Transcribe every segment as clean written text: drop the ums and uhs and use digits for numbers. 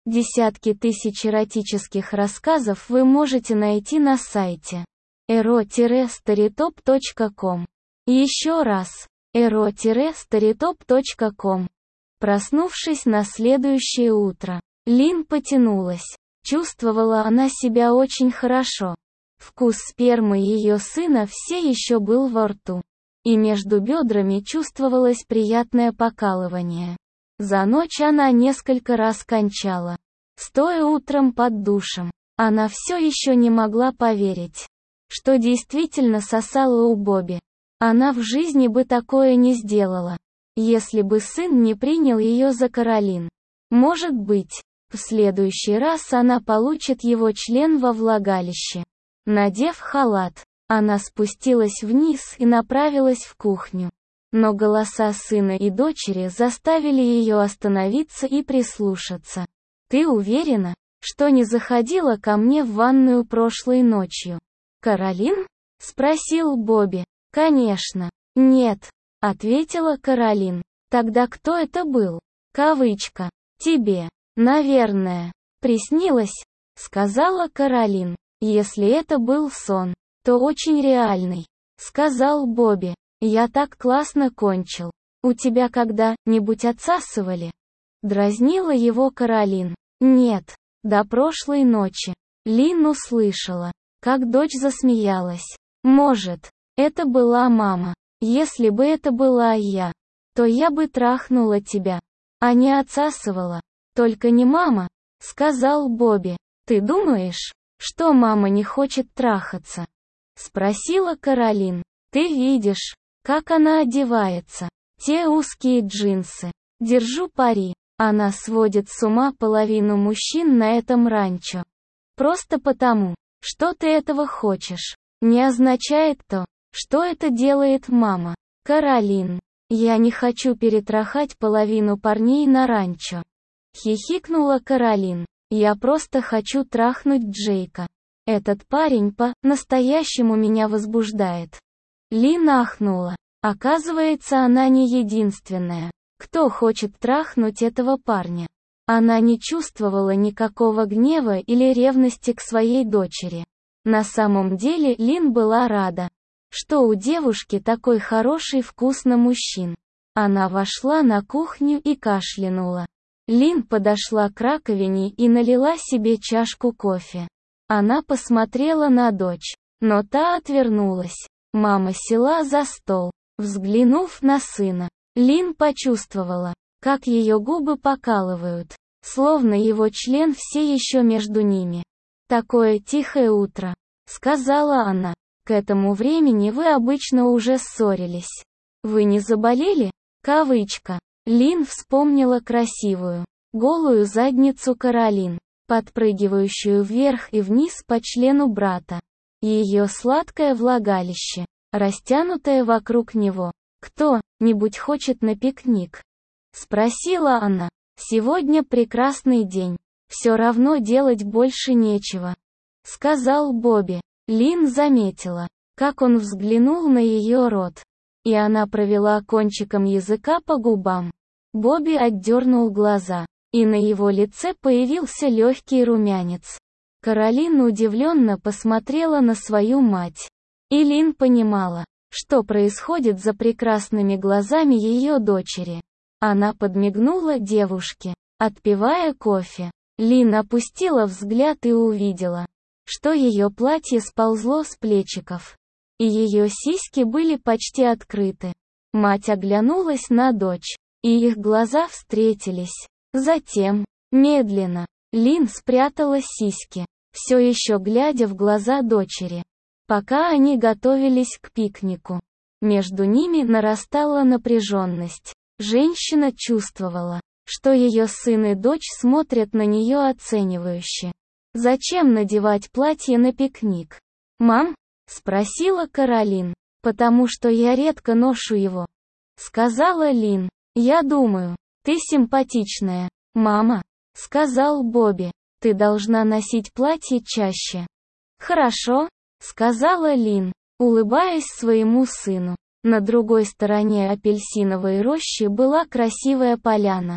Десятки тысяч эротических рассказов вы можете найти на сайте ero-storytop.com. Еще раз, ero-storytop.com. Проснувшись на следующее утро, Лин потянулась. Чувствовала она себя очень хорошо. Вкус спермы ее сына все еще был во рту. И между бедрами чувствовалось приятное покалывание. За ночь она несколько раз кончала. Стоя утром под душем, она все еще не могла поверить, что действительно сосала у Бобби. Она в жизни бы такое не сделала, если бы сын не принял ее за Каролин. Может быть, в следующий раз она получит его член во влагалище. Надев халат, она спустилась вниз и направилась в кухню. Но голоса сына и дочери заставили ее остановиться и прислушаться. «Ты уверена, что не заходила ко мне в ванную прошлой ночью?» «Каролин?» — спросил Бобби. «Конечно». «Нет», — ответила Каролин. «Тогда кто это был?» Кавычка. «Тебе, наверное, приснилось», — сказала Каролин. «Если это был сон, то очень реальный», — сказал Бобби. «Я так классно кончил. У тебя когда-нибудь отсасывали?» Дразнила его Каролин. «Нет, до прошлой ночи». Лин услышала, как дочь засмеялась. «Может, это была мама. Если бы это была я, то я бы трахнула тебя, а не отсасывала. Только не мама», — сказал Бобби. «Ты думаешь, что мама не хочет трахаться?» — спросила Каролин. «Ты видишь, как она одевается. Те узкие джинсы. Держу пари, она сводит с ума половину мужчин на этом ранчо. Просто потому, что ты этого хочешь, не означает то, что это делает мама. Каролин, я не хочу перетрахать половину парней на ранчо». Хихикнула Каролин. «Я просто хочу трахнуть Джейка. Этот парень по-настоящему меня возбуждает». Лин ахнула. Оказывается, она не единственная, кто хочет трахнуть этого парня. Она не чувствовала никакого гнева или ревности к своей дочери. На самом деле Лин была рада, что у девушки такой хороший вкус на мужчин. Она вошла на кухню и кашлянула. Лин подошла к раковине и налила себе чашку кофе. Она посмотрела на дочь, но та отвернулась. Мама села за стол. Взглянув на сына, Лин почувствовала, как ее губы покалывают, словно его член все еще между ними. «Такое тихое утро», — сказала она. «К этому времени вы обычно уже ссорились. Вы не заболели?» Кавычка. Лин вспомнила красивую, голую задницу Каролин, подпрыгивающую вверх и вниз по члену брата. Ее сладкое влагалище, растянутое вокруг него. «Кто-нибудь хочет на пикник?» — спросила она. «Сегодня прекрасный день. Все равно делать больше нечего», — сказал Бобби. Лин заметила, как он взглянул на ее рот. И она провела кончиком языка по губам. Бобби отдернул глаза, и на его лице появился легкий румянец. Каролин удивленно посмотрела на свою мать. И Лин понимала, что происходит за прекрасными глазами ее дочери. Она подмигнула девушке, отпивая кофе. Лин опустила взгляд и увидела, что ее платье сползло с плечиков, и ее сиськи были почти открыты. Мать оглянулась на дочь, и их глаза встретились. Затем, медленно, Лин спрятала сиськи, все еще глядя в глаза дочери. Пока они готовились к пикнику, между ними нарастала напряженность. Женщина чувствовала, что ее сын и дочь смотрят на нее оценивающе. «Зачем надевать платье на пикник?» «Мам?» — спросила Каролин. «Потому что я редко ношу его», — сказала Лин. «Я думаю, ты симпатичная, мама», — сказал Бобби. «Ты должна носить платье чаще». «Хорошо», — сказала Лин, улыбаясь своему сыну. На другой стороне апельсиновой рощи была красивая поляна.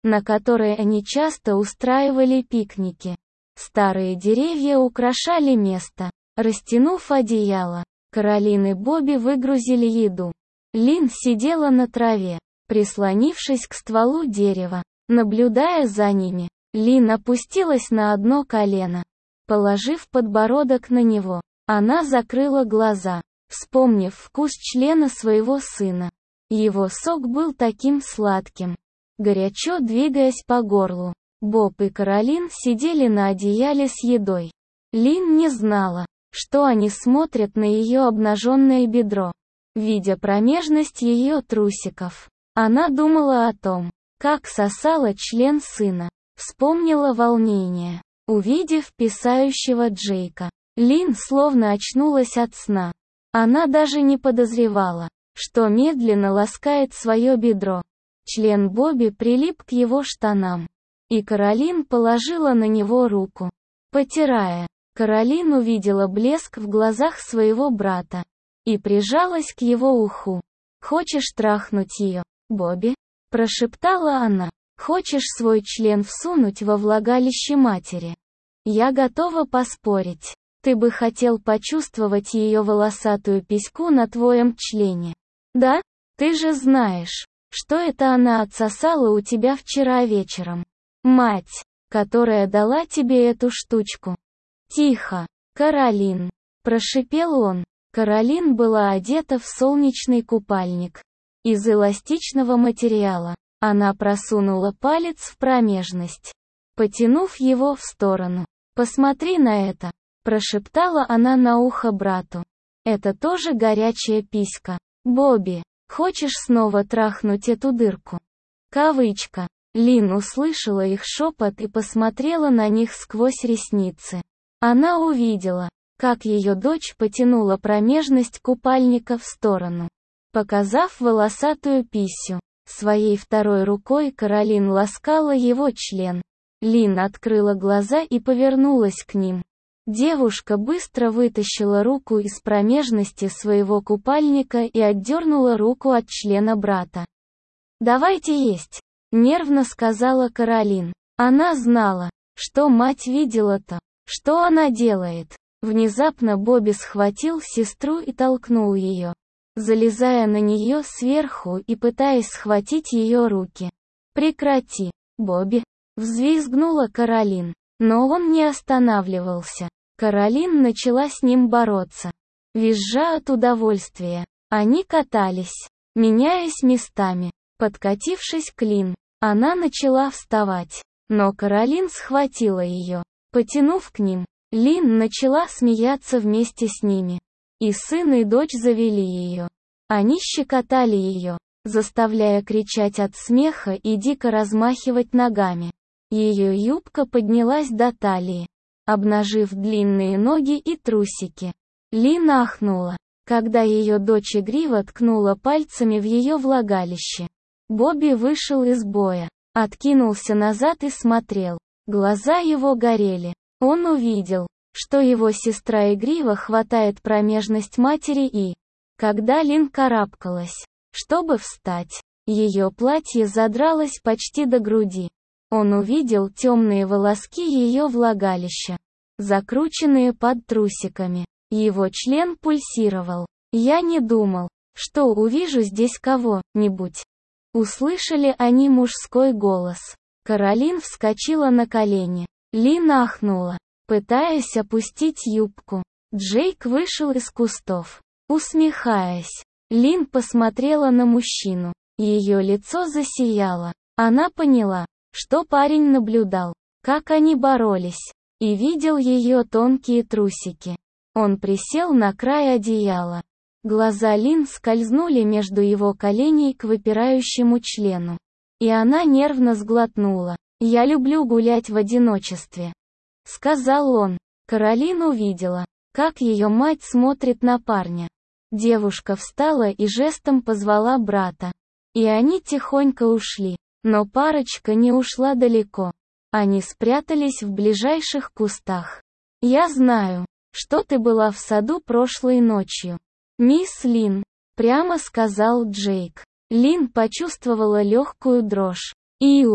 на которой они часто устраивали пикники. Старые деревья украшали место. Растянув одеяло, Каролин и Бобби выгрузили еду. Лин сидела на траве, прислонившись к стволу дерева, наблюдая за ними. Лин опустилась на одно колено. Положив подбородок на него, она закрыла глаза, вспомнив вкус члена своего сына. Его сок был таким сладким, горячо двигаясь по горлу. Боб и Каролин сидели на одеяле с едой. Лин не знала, что они смотрят на ее обнаженное бедро. Видя промежность ее трусиков, она думала о том, как сосала член сына. Вспомнила волнение, увидев писающего Джейка. Лин словно очнулась от сна. Она даже не подозревала, что медленно ласкает свое бедро. Член Бобби прилип к его штанам, и Каролин положила на него руку. Потирая, Каролин увидела блеск в глазах своего брата и прижалась к его уху. «Хочешь трахнуть ее, Бобби?» – прошептала она. «Хочешь свой член всунуть во влагалище матери? Я готова поспорить. Ты бы хотел почувствовать ее волосатую письку на твоем члене. Да? Ты же знаешь, что это она отсосала у тебя вчера вечером. Мать, которая дала тебе эту штучку». «Тихо, Каролин», – прошипел он. Каролин была одета в солнечный купальник из эластичного материала. Она просунула палец в промежность, потянув его в сторону. «Посмотри на это», – прошептала она на ухо брату. «Это тоже горячая писька. Бобби, хочешь снова трахнуть эту дырку?» Кавычка. Лин услышала их шепот и посмотрела на них сквозь ресницы. Она увидела, как ее дочь потянула промежность купальника в сторону, показав волосатую писю. Своей второй рукой Каролин ласкала его член. Лин открыла глаза и повернулась к ним. Девушка быстро вытащила руку из промежности своего купальника и отдернула руку от члена брата. «Давайте есть», — нервно сказала Каролин. Она знала, что мать видела то, что она делает. Внезапно Бобби схватил сестру и толкнул ее, залезая на нее сверху и пытаясь схватить ее руки. «Прекрати, Бобби!» — взвизгнула Каролин. Но он не останавливался. Каролин начала с ним бороться. Визжа от удовольствия, они катались, меняясь местами. Подкатившись к Лин, она начала вставать. Но Каролин схватила ее, потянув к ним. Лин начала смеяться вместе с ними. И сын и дочь завели ее. Они щекотали ее, заставляя кричать от смеха и дико размахивать ногами. Ее юбка поднялась до талии, обнажив длинные ноги и трусики. Лин ахнула, когда ее дочь игриво ткнула пальцами в ее влагалище. Бобби вышел из боя, откинулся назад и смотрел. Глаза его горели. Он увидел, что его сестра игриво хватает промежность матери и, когда Лин карабкалась, чтобы встать, ее платье задралось почти до груди. Он увидел темные волоски ее влагалища, закрученные под трусиками. Его член пульсировал. «Я не думал, что увижу здесь кого-нибудь». Услышали они мужской голос. Каролин вскочила на колени. Лин ахнула, пытаясь опустить юбку. Джейк вышел из кустов, усмехаясь. Лин посмотрела на мужчину. Ее лицо засияло. Она поняла, что парень наблюдал, как они боролись, и видел ее тонкие трусики. Он присел на край одеяла. Глаза Лин скользнули между его коленей к выпирающему члену. И она нервно сглотнула. «Я люблю гулять в одиночестве», — сказал он. Каролин увидела, как ее мать смотрит на парня. Девушка встала и жестом позвала брата. И они тихонько ушли. Но парочка не ушла далеко. Они спрятались в ближайших кустах. «Я знаю, что ты была в саду прошлой ночью, мисс Лин», — прямо сказал Джейк. Лин почувствовала легкую дрожь. «Иу».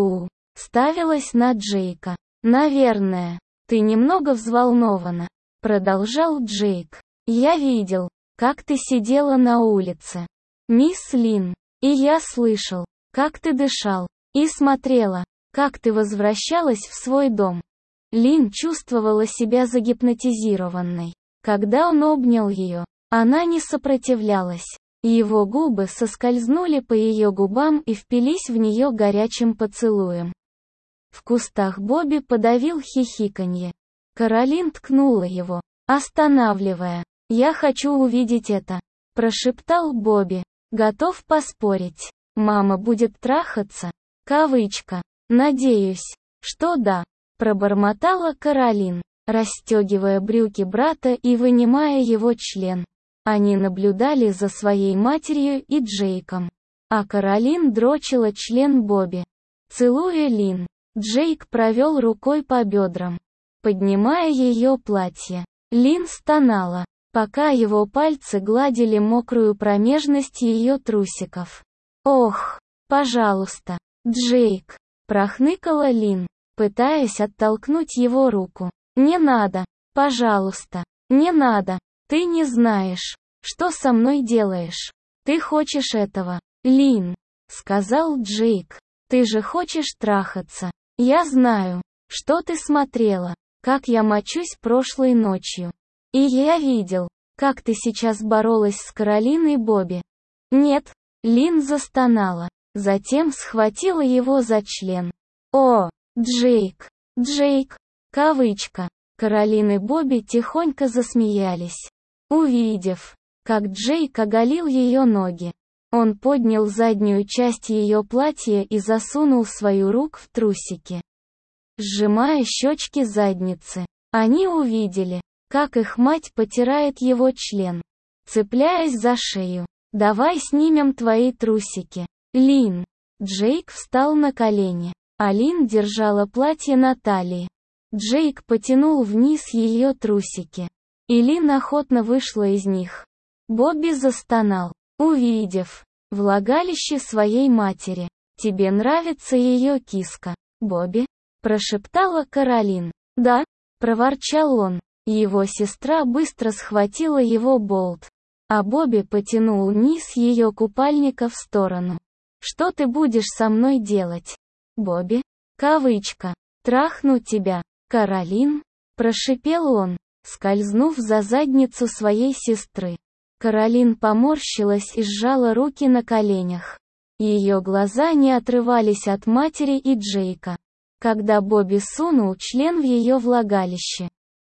ставилась на Джейка. «Наверное, ты немного взволнована», — продолжал Джейк. «Я видел, как ты сидела на улице, мисс Лин, и я слышал, как ты дышал, и смотрела, как ты возвращалась в свой дом». Лин чувствовала себя загипнотизированной. Когда он обнял ее, она не сопротивлялась. Его губы соскользнули по ее губам и впились в нее горячим поцелуем. В кустах Бобби подавил хихиканье. Каролин ткнула его, останавливая. «Я хочу увидеть это», — прошептал Бобби. «Готов поспорить. Мама будет трахаться?» Кавычка. «Надеюсь, что да», — пробормотала Каролин, расстегивая брюки брата и вынимая его член. Они наблюдали за своей матерью и Джейком. А Каролин дрочила член Бобби. Целуя Лин, Джейк провел рукой по бедрам, поднимая ее платье. Лин стонала, пока его пальцы гладили мокрую промежность ее трусиков. «Ох, пожалуйста, Джейк!» — прохныкала Лин, пытаясь оттолкнуть его руку. «Не надо, пожалуйста, не надо, ты не знаешь, что со мной делаешь. Ты хочешь этого, Лин», — сказал Джейк. «Ты же хочешь трахаться. Я знаю, что ты смотрела, как я мочусь прошлой ночью. И я видел, как ты сейчас боролась с Каролиной Бобби». «Нет», — Лин застонала, затем схватила его за член. «О, Джейк, Джейк», кавычка. Каролин и Бобби тихонько засмеялись, увидев, как Джейк оголил ее ноги. Он поднял заднюю часть ее платья и засунул свою руку в трусики, сжимая щечки задницы. Они увидели, как их мать потирает его член, цепляясь за шею. «Давай снимем твои трусики, Лин». Джейк встал на колени, а Лин держала платье на талии. Джейк потянул вниз ее трусики, и Лин охотно вышла из них. Бобби застонал, увидев влагалище своей матери. «Тебе нравится ее киска, Бобби?» — прошептала Каролин. «Да», — проворчал он. Его сестра быстро схватила его болт, а Бобби потянул низ ее купальника в сторону. «Что ты будешь со мной делать, Бобби?» Кавычка. «Трахну тебя, Каролин», — прошипел он, скользнув за задницу своей сестры. Каролин поморщилась и сжала руки на коленях. Ее глаза не отрывались от матери и Джейка, когда Бобби сунул член в ее влагалище.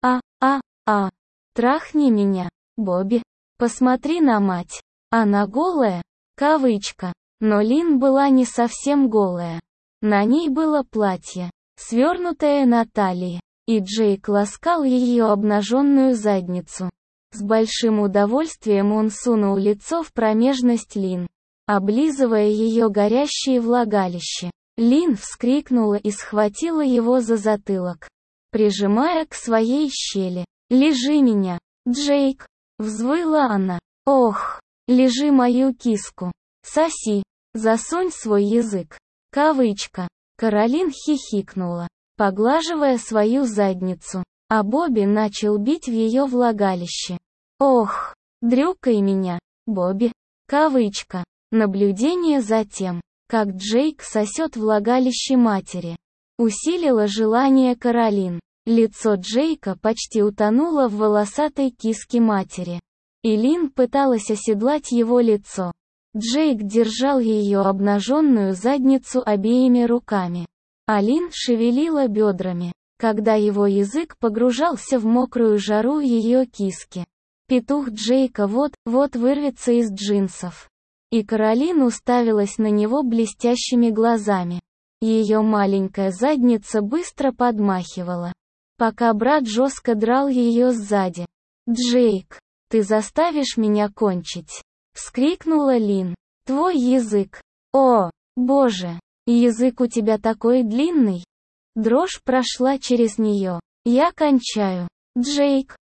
«Трахни меня, Бобби. Посмотри на мать. Она голая?» Кавычка. Но Лин была не совсем голая. На ней было платье, свернутое на талии, и Джейк ласкал ее обнаженную задницу. С большим удовольствием он сунул лицо в промежность Лин, облизывая ее горящее влагалище. Лин вскрикнула и схватила его за затылок, прижимая к своей щели. «Лижи меня, Джейк!» — взвыла она. «Ох, лижи мою киску! Соси! Засунь свой язык!» Кавычка. Каролин хихикнула, поглаживая свою задницу, а Бобби начал бить в ее влагалище. «Ох, дрюкай меня, Бобби!» Кавычка. Наблюдение за тем, как Джейк сосет влагалище матери, усилило желание Каролин. Лицо Джейка почти утонуло в волосатой киске матери, и Лин пыталась оседлать его лицо. Джейк держал ее обнаженную задницу обеими руками, а Лин шевелила бедрами, когда его язык погружался в мокрую жару ее киски. Петух Джейка вот-вот вырвется из джинсов. И Каролин уставилась на него блестящими глазами. Ее маленькая задница быстро подмахивала, пока брат жестко драл ее сзади. «Джейк, ты заставишь меня кончить!» — вскрикнула Лин. «Твой язык! О, боже! Язык у тебя такой длинный!» Дрожь прошла через нее. «Я кончаю! Джейк!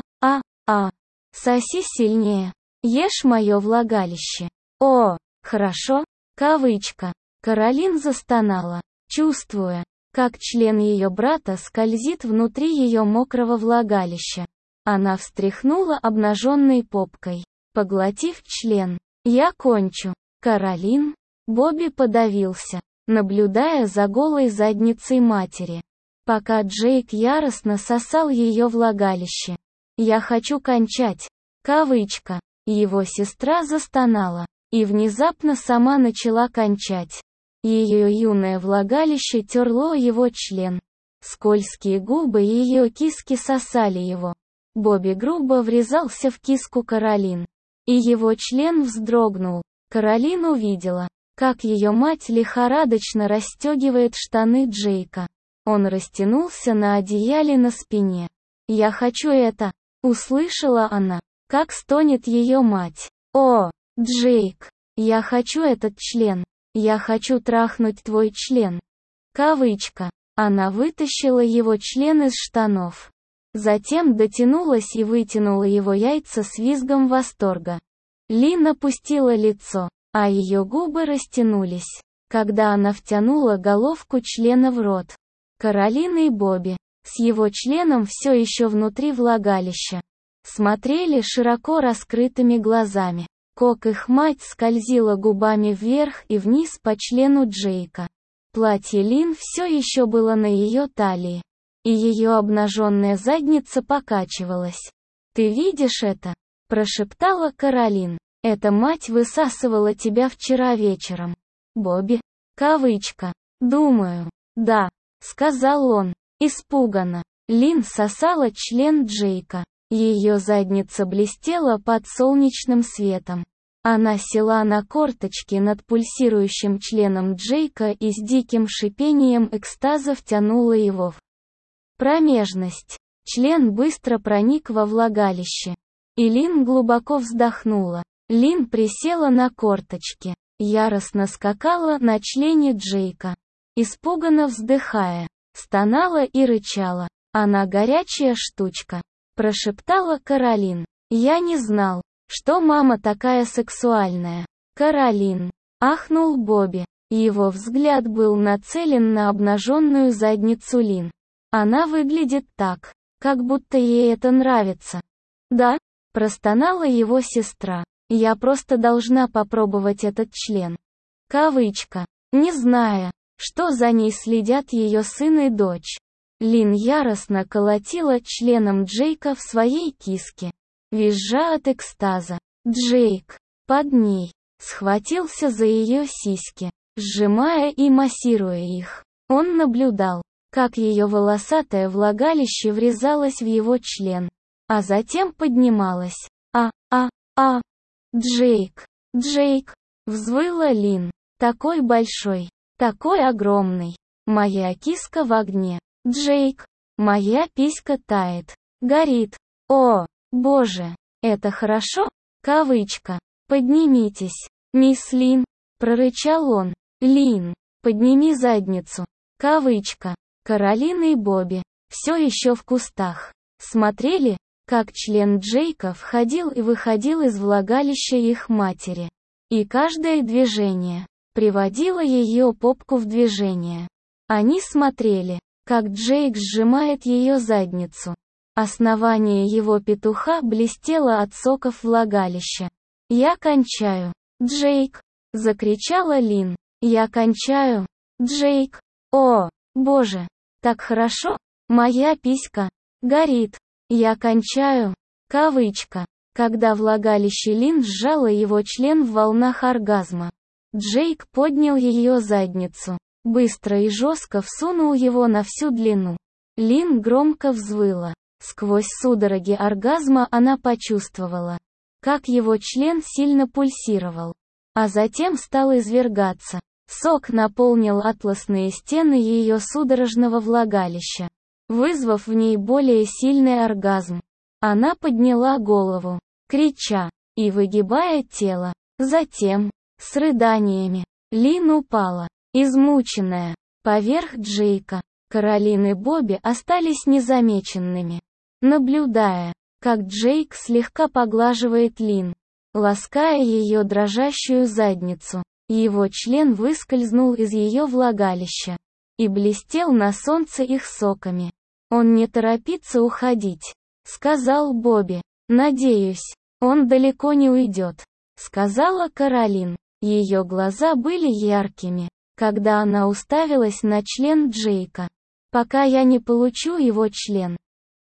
Соси сильнее! Ешь мое влагалище!» «О, хорошо!» Кавычка. Каролин застонала, чувствуя, как член ее брата скользит внутри ее мокрого влагалища. Она встряхнула обнаженной попкой, поглотив член. «Я кончу, Каролин». Бобби подавился, наблюдая за голой задницей матери, пока Джейк яростно сосал ее влагалище. «Я хочу кончать». Кавычка. Его сестра застонала, и внезапно сама начала кончать. Ее юное влагалище терло его член. Скользкие губы ее киски сосали его. Бобби грубо врезался в киску Каролин, и его член вздрогнул. Каролин увидела, как ее мать лихорадочно расстегивает штаны Джейка. Он растянулся на одеяле на спине. «Я хочу это!» — услышала она, как стонет ее мать. «О, Джейк, я хочу этот член! Я хочу трахнуть твой член!» Кавычка. Она вытащила его член из штанов. Затем дотянулась и вытянула его яйца с визгом восторга. Лин опустила лицо, а ее губы растянулись, когда она втянула головку члена в рот. Каролин и Бобби, с его членом все еще внутри влагалища, смотрели широко раскрытыми глазами. Как их мать скользила губами вверх и вниз по члену Джейка. Платье Лин все еще было на ее талии, и ее обнаженная задница покачивалась. «Ты видишь это?» – прошептала Каролин. «Эта мать высасывала тебя вчера вечером». Бобби. Кавычка. «Думаю, да», – сказал он, испуганно. Лин сосала член Джейка. Ее задница блестела под солнечным светом. Она села на корточки над пульсирующим членом Джейка и с диким шипением экстаза втянула его в промежность. Член быстро проник во влагалище. И Лин глубоко вздохнула. Лин присела на корточки, яростно скакала на члене Джейка. Испуганно вздыхая, стонала и рычала. «Она горячая штучка», — прошептала Каролин. «Я не знал, что мама такая сексуальная». «Каролин», — ахнул Бобби. Его взгляд был нацелен на обнаженную задницу Лин. «Она выглядит так, как будто ей это нравится». «Да?» — простонала его сестра. «Я просто должна попробовать этот член». Кавычка. Не зная, что за ней следят ее сын и дочь. Лин яростно колотила членом Джейка в своей киске, визжа от экстаза. Джейк, под ней, схватился за ее сиськи, сжимая и массируя их. Он наблюдал, как ее волосатое влагалище врезалось в его член, а затем поднималось. Джейк, Джейк, взвыла Лин. Такой большой, такой огромный. Моя киска в огне. Джейк, моя писька тает, горит. О, боже, это хорошо? Кавычка. Поднимитесь, мисс Лин, прорычал он. Лин, подними задницу. Кавычка. Каролин и Бобби, все еще в кустах, смотрели, как член Джейка входил и выходил из влагалища их матери. И каждое движение приводило ее попку в движение. Они смотрели, как Джейк сжимает ее задницу. Основание его петуха блестело от соков влагалища. «Я кончаю, Джейк!» — закричала Лин. «Я кончаю, Джейк! О, боже, так хорошо! Моя писька горит! Я кончаю!» Кавычка. Когда влагалище Лин сжало его член в волнах оргазма. Джейк поднял ее задницу, быстро и жестко всунул его на всю длину. Лин громко взвыла. Сквозь судороги оргазма она почувствовала, как его член сильно пульсировал, а затем стал извергаться. Сок наполнил атласные стены ее судорожного влагалища, вызвав в ней более сильный оргазм. Она подняла голову, крича и выгибая тело. Затем, с рыданиями, Лин упала, измученная, поверх Джейка. Каролин и Бобби остались незамеченными, наблюдая, как Джейк слегка поглаживает Лин, лаская ее дрожащую задницу. Его член выскользнул из ее влагалища. и блестел на солнце их соками. «Он не торопится уходить», — сказал Бобби. «Надеюсь, он далеко не уйдет», — сказала Каролин. Ее глаза были яркими, когда она уставилась на член Джейка. «Пока я не получу его член,